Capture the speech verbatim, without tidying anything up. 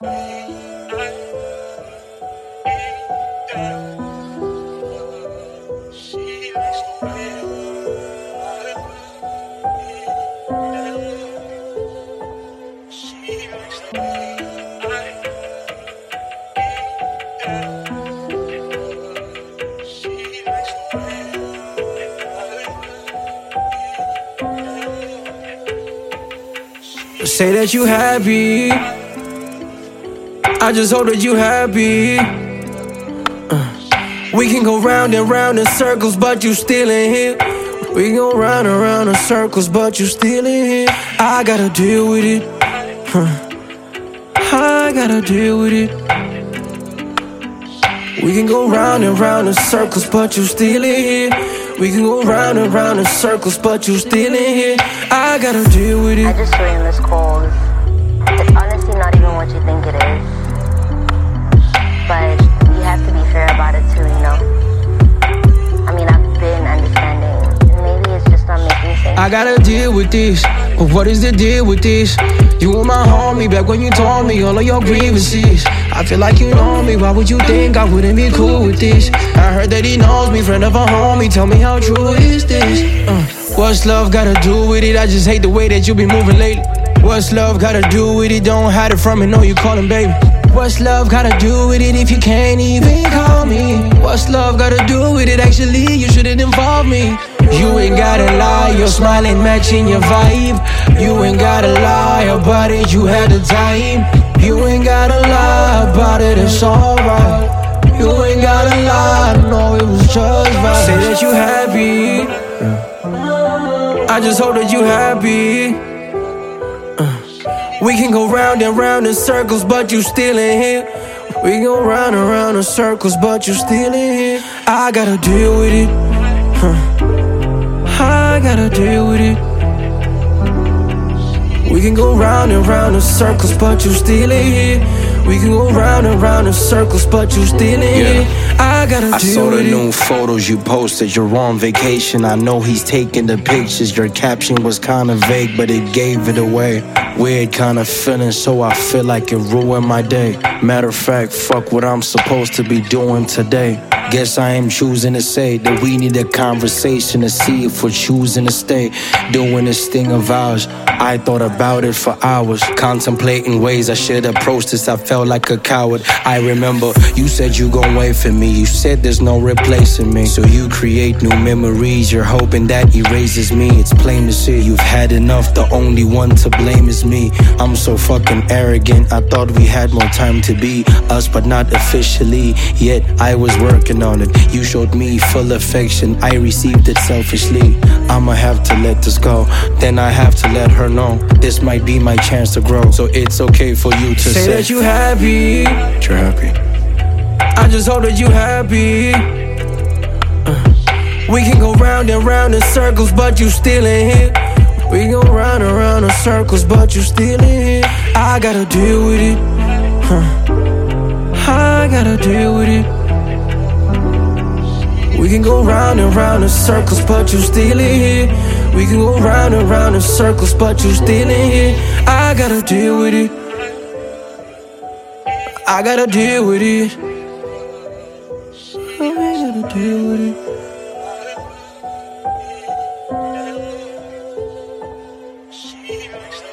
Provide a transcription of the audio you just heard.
Say that you happy. I just hope that you happy. uh, We can go round and round in circles, but you still in here. We can go round and round in circles, but you still in here. I gotta deal with it. huh. I gotta deal with it. We can go round and round in circles, but you still in here. We can go round and round in circles, but you still in here. I gotta deal with it. I just saw you miss calls. It's honestly not even what you think it is. But you have to be fair about it too, you know? I mean, I've been understanding. Maybe it's just not making sense. I gotta deal with this, but what is the deal with this? You were my homie back when you told me all of your grievances. I feel like you know me, why would you think I wouldn't be cool with this? I heard that he knows me, friend of a homie, tell me how true is this? uh, What's love gotta do with it? I just hate the way that you be moving lately. What's love gotta do with it? Don't hide it from me, know you callin' baby. What's love gotta do with it if you can't even call me? What's love gotta do with it? Actually, you shouldn't involve me. You ain't gotta lie, your smiling matching your vibe. You ain't gotta lie about it, you had the time. You ain't gotta lie about it, it's alright. You ain't gotta lie, no, it was just right. Say that you happy. I just hope that you happy. uh, We can go round and round in circles, but you still in here. We can go round and round in circles, but you still in here. I gotta deal with it. huh. I gotta deal with it. We can go round and round in circles, but you still in here. We can go round and round in circles, but you still in here. I gotta deal with it. I saw the new photos you posted. You're on vacation. I know he's taking the pictures. Your caption was kinda vague, but it gave it away. Weird kind of feeling, so I feel like it ruined my day. Matter of fact, fuck what I'm supposed to be doing today. Guess I am choosing to say that we need a conversation to see if we're choosing to stay. Doing this thing of ours, I thought about it for hours, contemplating ways I should approach this. I felt like a coward. I remember you said you gon' wait for me. You said there's no replacing me. So you create new memories, you're hoping that erases me. It's plain to see you've had enough, the only one to blame is me. I'm so fucking arrogant, I thought we had more time to be us, but not officially. Yet I was working on it. You showed me full affection, I received it selfishly. I'ma have to let this go, then I have to let her know this might be my chance to grow. So it's okay for you to say, say that you happy. That you're happy. I just hope that you happy. uh, We can go round and round in circles, but you still in here. We can go round and round in circles, but you still in here. I gotta deal with it. huh. I gotta deal with it. We can go round and round in circles, but you still in here. We can go round and round in circles, but you still in here. I gotta deal with it. I gotta deal with it. I gotta deal with it.